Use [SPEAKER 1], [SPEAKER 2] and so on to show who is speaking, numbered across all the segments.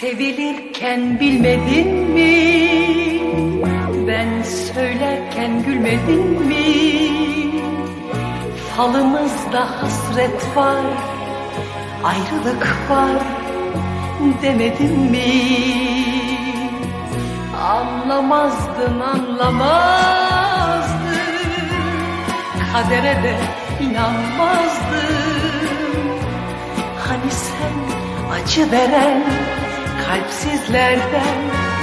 [SPEAKER 1] Sevilirken bilmedin mi? Ben söylerken gülmedin mi? Falımızda hasret var, ayrılık var demedin mi? Anlamazdın, anlamazdın, kadere de inanmazdın. Hani sen acı veren kalpsizlerden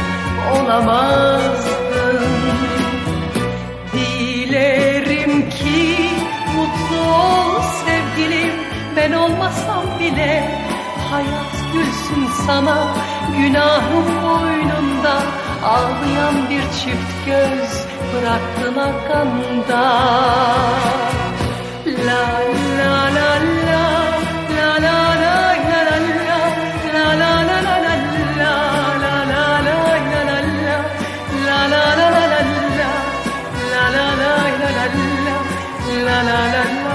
[SPEAKER 1] olamazdın. Dilerim ki mutlu ol sevgilim, ben olmasam bile hayat gülsün sana. Günahım boynunda ağlayan bir çift göz bıraktın arkanda. La la la la la la la la la la la la la la la la la la.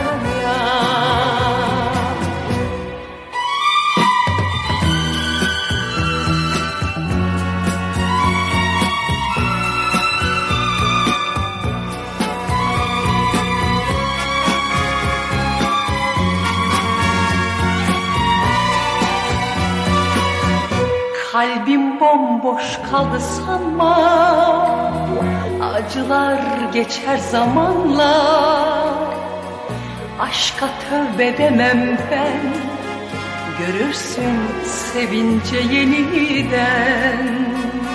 [SPEAKER 1] Kalbim bomboş kaldı sanma, acılar geçer zamanla. Aşka tövbe demem ben, görürsün sevince yeniden.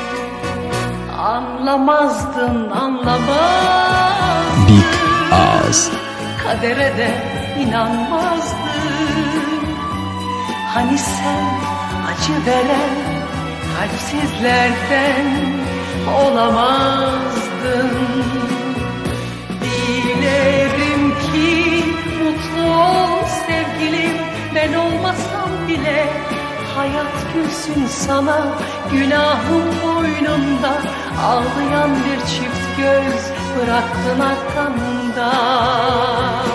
[SPEAKER 1] Anlamazdın, anlamazdın,
[SPEAKER 2] Big Ağız,
[SPEAKER 1] kadere de inanmazdın. Hani sen acı veren kalpsizlerden olamazdın. Dilerim ki mutlu ol sevgilim, ben olmasam bile hayat gülsün sana. Günahım boynunda ağlayan bir çift göz bıraktın arkanda.